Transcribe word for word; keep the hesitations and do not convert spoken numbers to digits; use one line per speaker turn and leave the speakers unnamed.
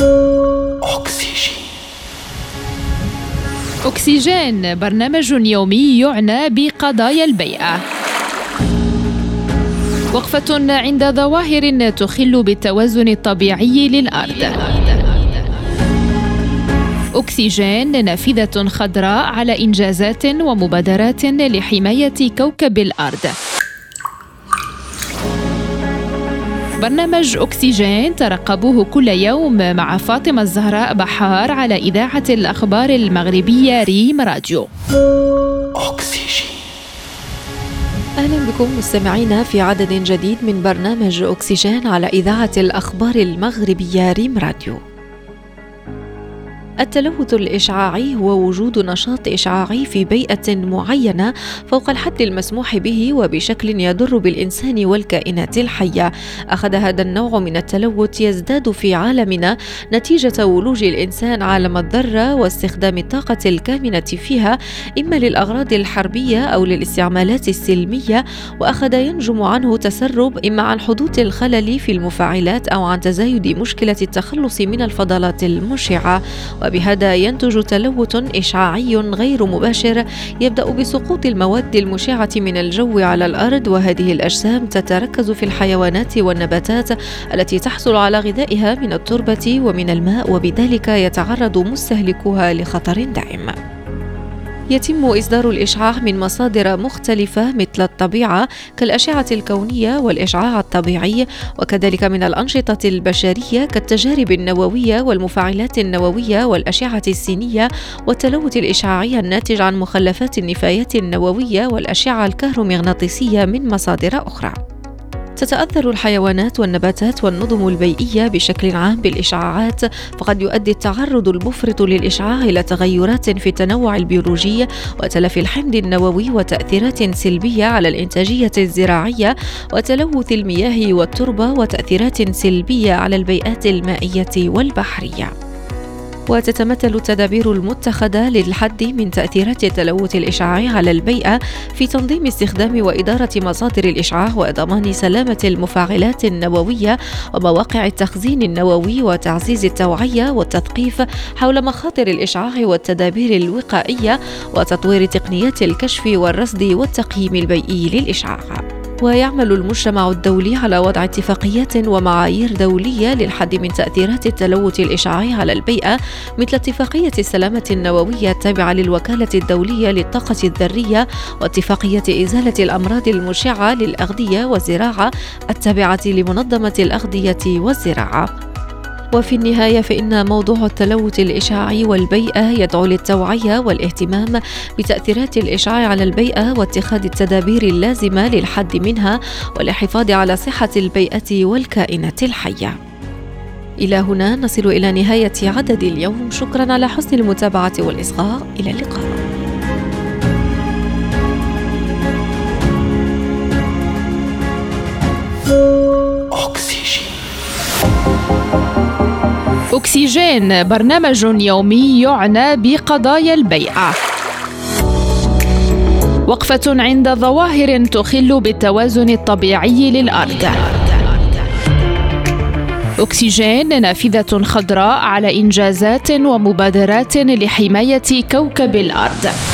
أكسجين.
أكسجين برنامج يومي يعنى بقضايا البيئة. وقفة عند ظواهر تخل بالتوازن الطبيعي للأرض. أكسجين نافذة خضراء على إنجازات ومبادرات لحماية كوكب الأرض. برنامج أكسجين ترقبوه كل يوم مع فاطمة الزهراء بحار على إذاعة الأخبار المغربية ريم راديو.
أكسجين.
أهلا بكم مستمعينا في عدد جديد من برنامج أكسجين على إذاعة الأخبار المغربية ريم راديو. التلوث الإشعاعي هو وجود نشاط إشعاعي في بيئة معينة فوق الحد المسموح به وبشكل يضر بالإنسان والكائنات الحية. أخذ هذا النوع من التلوث يزداد في عالمنا نتيجة ولوج الإنسان عالم الذرة واستخدام الطاقة الكامنة فيها إما للأغراض الحربية أو للاستعمالات السلمية، وأخذ ينجم عنه تسرب إما عن حدوث الخلل في المفاعلات أو عن تزايد مشكلة التخلص من الفضلات المشعة. وبهذا ينتج تلوث إشعاعي غير مباشر يبدأ بسقوط المواد المشعة من الجو على الأرض، وهذه الأجسام تتركز في الحيوانات والنباتات التي تحصل على غذائها من التربة ومن الماء، وبذلك يتعرض مستهلكوها لخطر دائم. يتم إصدار الإشعاع من مصادر مختلفة مثل الطبيعة كالأشعة الكونية والإشعاع الطبيعي، وكذلك من الأنشطة البشرية كالتجارب النووية والمفاعلات النووية والأشعة السينية والتلوث الإشعاعي الناتج عن مخلفات النفايات النووية والأشعة الكهرومغناطيسية من مصادر أخرى. تتأثر الحيوانات والنباتات والنظم البيئية بشكل عام بالإشعاعات، فقد يؤدي التعرض المفرط للإشعاع إلى تغيرات في التنوع البيولوجي وتلف الحمض النووي وتأثيرات سلبية على الإنتاجية الزراعية وتلوث المياه والتربة وتأثيرات سلبية على البيئات المائية والبحرية. وتتمثل التدابير المتخذة للحد من تأثيرات التلوث الإشعاعي على البيئة في تنظيم استخدام وإدارة مصادر الإشعاع وضمان سلامة المفاعلات النووية ومواقع التخزين النووي وتعزيز التوعية والتثقيف حول مخاطر الإشعاع والتدابير الوقائية وتطوير تقنيات الكشف والرصد والتقييم البيئي للإشعاع. ويعمل المجتمع الدولي على وضع اتفاقيات ومعايير دولية للحد من تأثيرات التلوث الإشعاعي على البيئة، مثل اتفاقية السلامة النووية التابعة للوكالة الدولية للطاقة الذرية، واتفاقية إزالة الأمراض المشعة للأغذية والزراعة التابعة لمنظمة الأغذية والزراعة. وفي النهاية فإن موضوع التلوث الإشعاعي والبيئة يدعو للتوعية والاهتمام بتأثيرات الإشعاع على البيئة واتخاذ التدابير اللازمة للحد منها والحفاظ على صحة البيئة والكائنات الحية. إلى هنا نصل إلى نهاية عدد اليوم. شكرا على حسن المتابعة والإصغاء. إلى اللقاء.
أكسجين برنامج يومي يعنى بقضايا البيئة. وقفة عند ظواهر تخل بالتوازن الطبيعي للأرض. أكسجين نافذة خضراء على إنجازات ومبادرات لحماية كوكب الأرض.